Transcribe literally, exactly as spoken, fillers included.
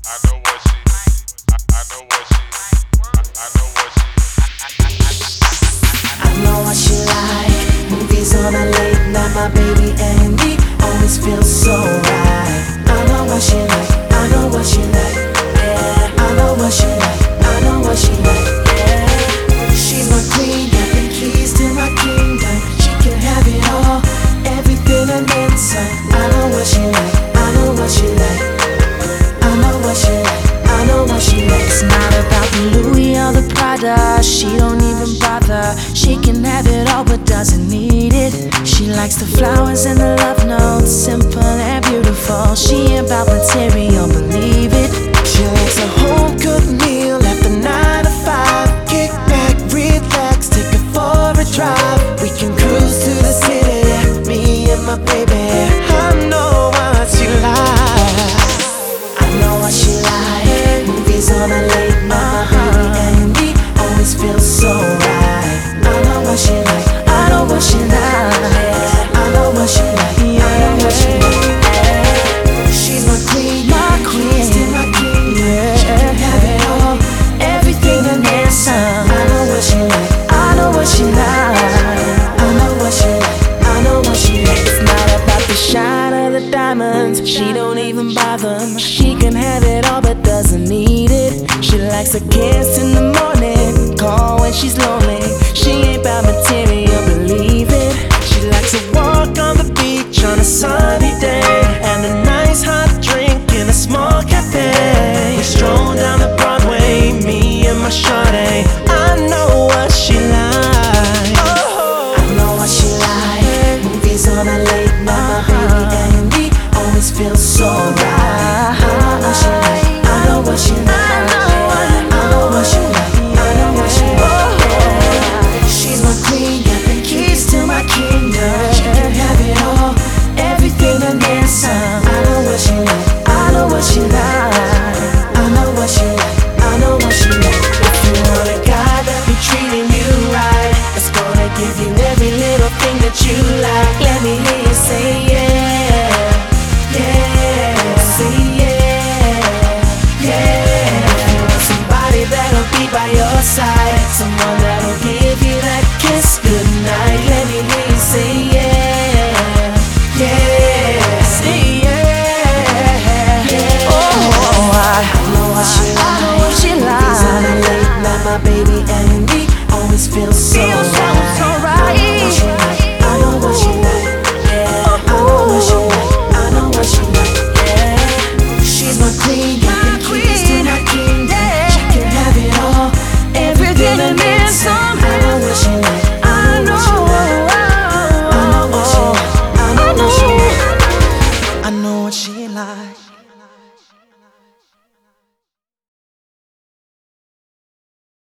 I know what she, I, I know what she, I know what she. I know what she like. Movies on a late night, my baby and me always feel so right. I know what she like. I know what she like. Yeah, I know what she like. I know what she like. Yeah, she's my queen, got the keys to my kingdom. She can have it all, everything and then some. I know what she like. I know what she like. I know what she like. I know what she likes. It's not about the Louis or the Prada. She don't even bother. She can have it all but doesn't need it. She likes the flowers and the love notes, simple and beautiful. She ain't about material, believe it. She likes a home cooked meal after nine to five. Kick back, relax, take her for a drive. We can cruise to the city, me and my baby. I know what she likes. I know what she likes. Movies on a late night, my baby and me always feel so right. I know what she like. I know what she like. I know what she like. I know what she like. She's my queen, my queen, still my king. She can have it all, everything and then some. I know what she like. I know what she like. I know what she like. I know what she like. It's not about the shine or the diamonds. She don't even buy them. She can have it all but doesn't need it. She likes a kiss in the morning, call when she's lonely. She ain't about material, believe it. She likes a walk on the beach on a sunny day and a nice hot drink in a small cafe. We stroll down the Broadway, me and my shawty. I know what she like. Oh, I know what she like. Movies on a late night, my baby and me always feel so right. I know what she like. I know what she like. I know what she like. I know what she like. She's my queen, got the keys to my kingdom. She can have it all, everything and then some. I know what she like. I know what she like. I know what she like. I know what she like. If you want a guy that be treating you right, that's gonna give you every little thing that you like. Let me hear you say yeah, yeah, say yeah, yeah. If you want somebody that'll be by your side, someone that'll give you that kiss goodnight, let me hear you say yeah, yeah, say yeah, yeah. Oh, I, I know what she I like. know what she Movies on a like. late night, my baby and me always feel so Feels so, right. so I know what she like. I know what she like. Yeah, I know what she like. I know what she like. Yeah, she's my queen, got the